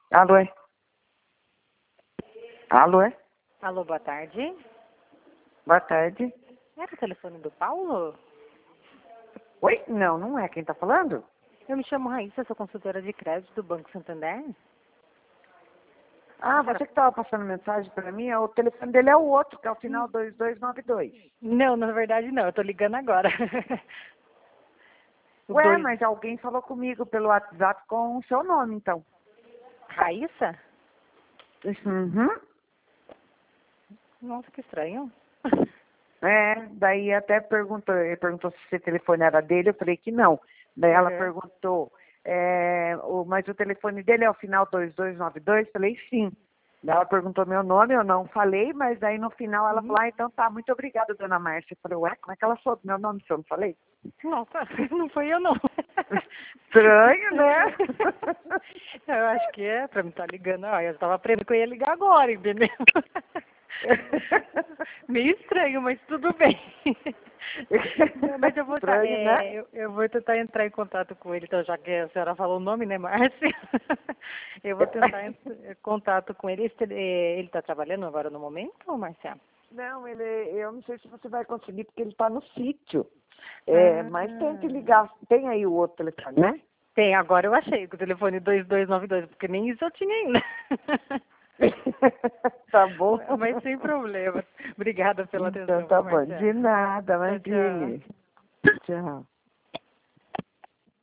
Alô, é? Alô, é? Alô, boa tarde. Boa tarde. Era o telefone do Paulo? Oi? Não, não é. Quem tá falando? Eu me chamo Raíssa, sou consultora de crédito do Banco Santander. Ah, você que tava passando mensagem pra mim, o telefone dele é o outro, que é o final 2292. Não, na verdade não, eu tô ligando agora. O Ué, dois... mas alguém falou comigo pelo WhatsApp com o seu nome, então. Raíssa? Uhum. Nossa, que estranho. É, daí até ele perguntou se esse telefone era dele, eu falei que não. Daí ela Uhum. perguntou, mas o telefone dele é o final 2292? Falei sim. Daí ela perguntou meu nome, eu não falei, mas daí no final ela falou, então tá, muito obrigada, dona Márcia. Eu falei, ué, como é que ela soube meu nome se eu não falei? Nossa, não foi eu não. Estranho, né? Eu acho que é pra me estar ligando. Ó, eu tava aprendendo que eu ia ligar agora, entendeu? Meio estranho, mas tudo bem. Não, mas eu vou Estranho, né? eu vou tentar entrar em contato com ele, então, já que a senhora falou o nome, né, Márcia? Eu vou tentar entrar em contato com ele. Ele está trabalhando agora no momento, Márcia? Não, eu não sei se você vai conseguir, porque ele está no sítio. Ah, Mas tente ligar. Tem aí o outro telefone, né? tem, agora eu achei, com o telefone 2292, porque nem isso eu tinha ainda. Tá bom. Mas sem problema. Obrigada pela Então atenção, tá viu, bom. Márcia? De nada, Tchau, tchau. imagine. Tchau.